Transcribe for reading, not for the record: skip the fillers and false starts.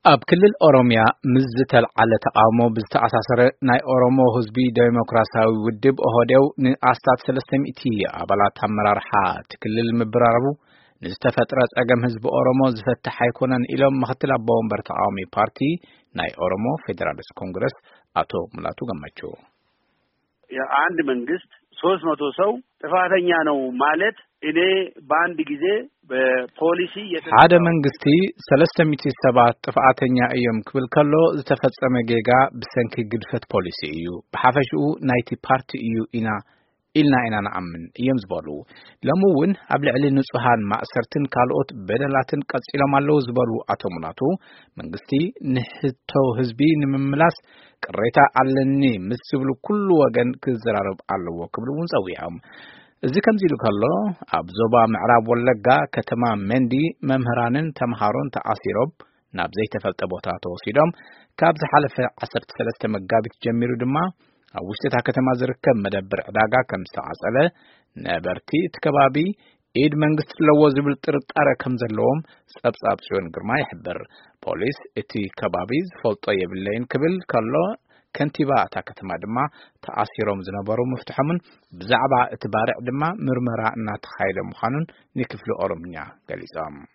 ኣብ ክልል ኦሮሚያ ምስ ዝተልዓለ ተቃውሞ ብዝተኣሳሰረ ናይ ኦሮሞ ህዝቢ ዴሞክራሲያዊ ውድብ ኦህዴው ንኣስታት 300 ኣባላት ኣመራርሓ ትክልል ምብራረቡ ንዝተፈጥረ ጸገም ህዝቢ ኦሮሞ ዝፈትሕ ኣይኮነን ኢሎም ምክትል ኣቦ ወንበር ተቃዋሚ ፓርቲ ናይ ኦሮሞ ፌደራሊስት ኮንግረስ አቶ ሙላቱ ገመቹ አንድ መንግስት 300 ሰው ጥፋተኛ ነው ማለት እኔ በአንድ ጊዜ በፖሊሲ ሓደ መንግስቲ 300 ሰባት ጥፋተኛ እዮም ክብል ከሎ ዝተፈጸመ ጌጋ ብሰንኪ ግድፈት ፖሊሲ እዩ ብሓፈሽኡ ናይቲ ፓርቲ እዩ ኢልና ነኣምን እዮም ዝበሉ ለሙውን ኣብ ልዕሊ ንጹሃን ማእሰርትን ካልኦት በደላትን ቀጽሎም ኣለው ዝበሉ አቶ ሙላቱ መንግስቲ ንህቶ ህዝቢ ንምምላስ ቅሬታ ኣለኒ ምስ ዝብሉ ኩሉ ወገን ክዘራረብ ኣለዎ ክብሉውን ጸዊዖም እዚ ከምዚሉ ከሎ ኣብ ዞባ ምዕራብ ወለጋ ከተማ መንዲ መምህራንን ተምሃሮን ተኣሲሮም ናብ ዘይተፈልጠ ቦታ ተወሲዶም ካብ ዝሓለፈ 13 መጋቢት ጀሚሩ ድማ ኣብ ውሽጢ ከተማ ዝርከብ መደብር ዕዳጋ ከም ዝተዓጸለ ነበርቲ ተከባቢ ኢድ መንግስት ለዎ ዝብል ጥርጣረ ከም ዘለዎም ጸብጻብ ጽዮን ግርማ ይሕብር ፖሊስ እቲ ከባቢ ዝፈልጦ የብለይን ክብል ከሎ ከንቲባ እታ ከተማ ድማ ተኣሲሮም ዝነበሩ መፍትሖምን ብዛዕባ እቲ ባርዕ ድማ ምርመራ እናተኻየደ ምዃኑን ንክፍሊ ኦሮምኛ ገሊጾም